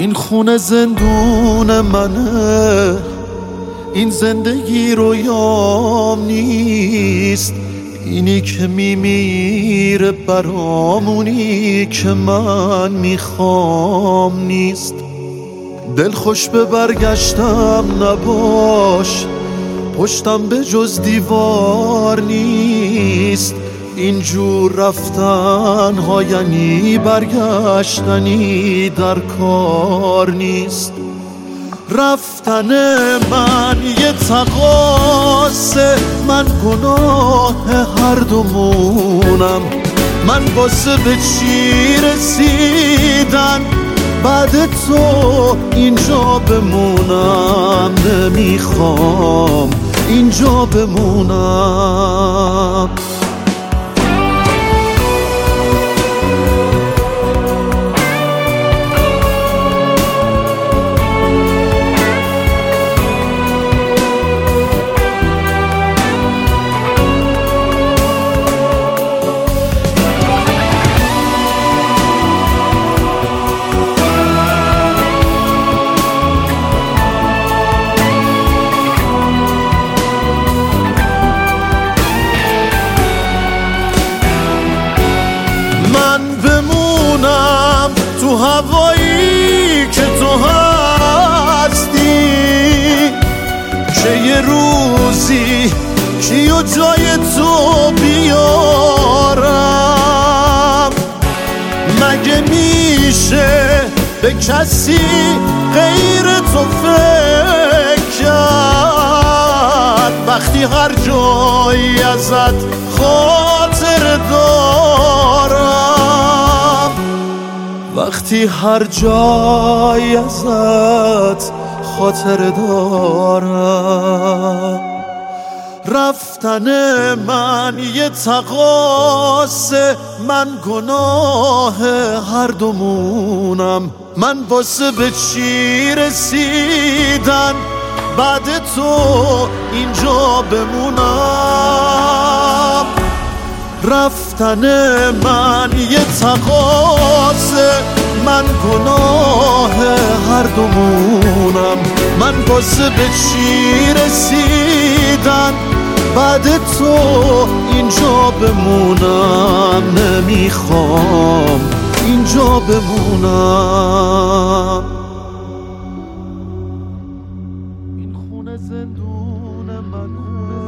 این خونه زندون منه، این زندگی رویام نیست. اینی که میمیره برامونی که من میخوام نیست. دل خوش به برگشتم نباش، پشتم به جز دیوار نیست. اینجور رفتن ها یعنی برگشتنی در کار نیست. رفتن من یه تقاصه، من گناه هر دومونم. من واسه به چی رسیدن بعد تو اینجا بمونم. نمیخوام اینجا بمونم. تو هوایی که تو هستی، که یه روزی کیو جای تو بیارم. مگه میشه به کسی غیر تو فکر کرد وقتی هر جایی ازت خاطر دارم؟ وقتی هر جایی ازت خاطر دارم. رفتن من یه تقاصه، من گناه هر دومونم. من واسه به چی رسیدن بعد تو اینجا بمونم. رفتن من یه تقاصه، من گناه هر دومونم. من واسه به چی رسیدن بعد تو اینجا بمونم. نمیخوام اینجا بمونم. این خونه زندون منه.